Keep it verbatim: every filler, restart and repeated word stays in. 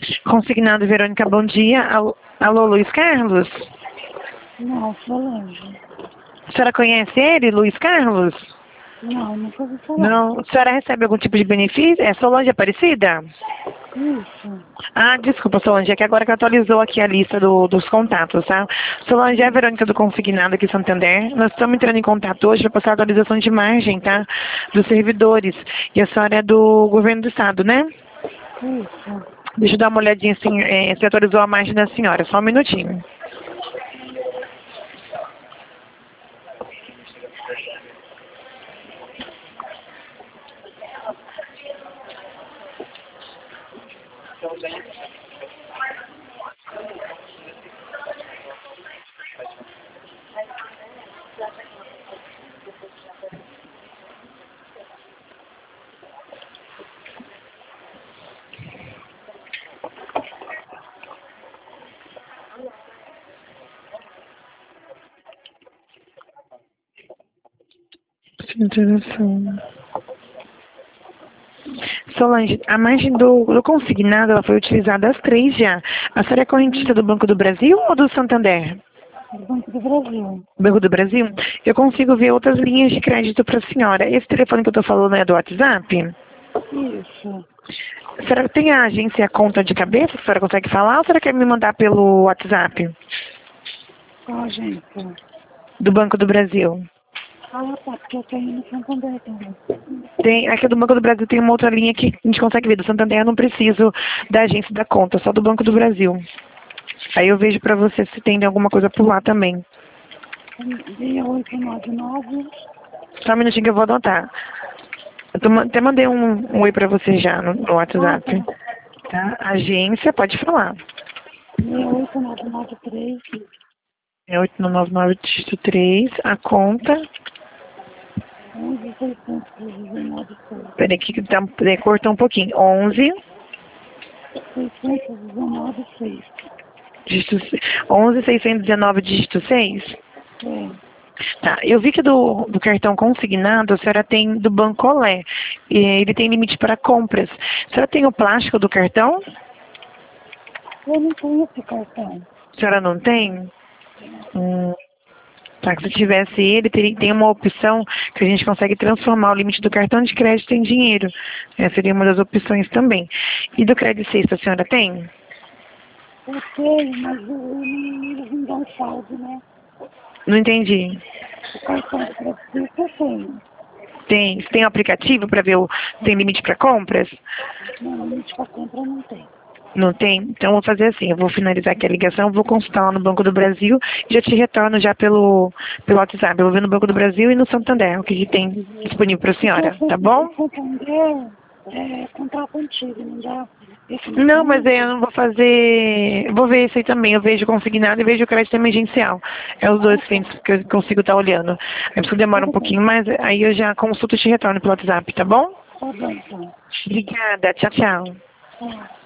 Consignado Verônica, bom dia. Alô, alô, Luiz Carlos? Não, Solange. A senhora conhece ele, Luiz Carlos? Não, nunca ouvi falar. Não. A senhora recebe algum tipo de benefício? É Solange Aparecida? Isso. Ah, desculpa, Solange, é que agora que atualizou aqui a lista do, dos contatos, tá? Solange é a Verônica do Consignado aqui em Santander. Nós estamos entrando em contato hoje para passar a atualização de margem, tá? Dos servidores. E a senhora é do governo do estado, né? Isso. Deixa eu dar uma olhadinha assim, é, se atualizou a margem da senhora, só um minutinho. Solange, a margem do, do consignado ela foi utilizada às três já. A senhora é correntista do Banco do Brasil ou do Santander? Do Banco do Brasil. Banco do Brasil? Eu consigo ver outras linhas de crédito para a senhora. Esse telefone que eu estou falando é do WhatsApp? Isso. A senhora tem a agência conta de cabeça que a senhora consegue falar ou a senhora quer me mandar pelo WhatsApp? Qual agência? Do Banco do Brasil. Ah, tá, porque eu tenho no Santander também. Tem, aqui do Banco do Brasil tem uma outra linha que a gente consegue ver. Do Santander eu não preciso da agência da conta, só do Banco do Brasil. Aí eu vejo pra você se tem alguma coisa por lá também. seis oito nove nove. Só um minutinho que eu vou anotar. Eu tô, até mandei um, um oi pra você já no, no WhatsApp. Tá? Agência, pode falar. seis oito nove nove três. É oito nove nove dígito três, a conta. onze seiscentos dezenove seis. Peraí que tá, peraí, cortou um pouquinho. onze. seiscentos e dezenove seis. Dígito, onze seiscentos e dezenove dígito seis. É. Tá, eu vi que do, do cartão consignado a senhora tem do Banco Olé. E ele tem limite para compras. A senhora tem o plástico do cartão? Eu não tenho esse cartão. A senhora não tem? Hum, tá, se tivesse ele, teria, tem uma opção que a gente consegue transformar o limite do cartão de crédito em dinheiro. Essa seria uma das opções também. E do crédito sexta a senhora tem? Eu tenho, mas o- o- eles não dão saldo, né? Não entendi. O cartão de crédito eu tenho. Tem, você tem um aplicativo para ver o tem limite para compras? Não, limite para compra não tem. Não tem? Então eu vou fazer assim, eu vou finalizar aqui a ligação, vou consultar lá no Banco do Brasil e já te retorno já pelo, pelo WhatsApp. Eu vou ver no Banco do Brasil e no Santander, o que, que tem disponível para a senhora, tá bom? O Santander é contrato antigo, não dá? Esse Não, mas aí eu não vou fazer. Vou ver isso aí também. Eu vejo consignado e vejo crédito emergencial. É os dois clientes que eu consigo estar olhando. Aí isso demora um pouquinho mais, aí eu já consulto e te retorno pelo WhatsApp, tá bom? Tá bom, então. Obrigada. Tchau, tchau. Tá.